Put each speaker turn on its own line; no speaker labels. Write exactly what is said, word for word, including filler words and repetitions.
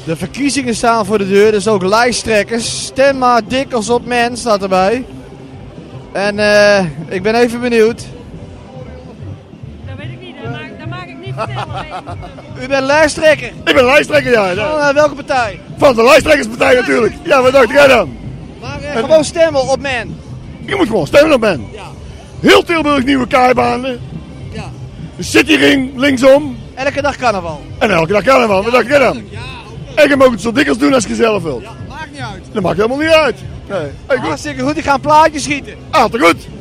De verkiezingen staan voor de deur, dus ook lijsttrekkers. Stem maar Dikkels op men, staat erbij. En uh, ik ben even benieuwd.
Dat weet ik niet, dat maak, dat maak ik niet vertellen.
U bent lijsttrekker?
Ik ben lijsttrekker, ja.
Van uh, welke partij?
Van de lijsttrekkerspartij natuurlijk. Ja, wat dacht jij dan?
Maar uh, gewoon stemmen op men.
Je moet gewoon stemmen op men.
Ja.
Heel Tilburg nieuwe kaaibanen.
Ja.
De cityring linksom.
Elke dag carnaval.
En elke dag carnaval, wat dacht jij dan?
Ja,
En je mag het zo dikwijls doen als je zelf wilt.
ja, maakt niet uit.
Dat maakt helemaal niet uit. Nee. Hey, goed.
Hartstikke goed, ik ga een plaatje schieten.
Ah, te goed.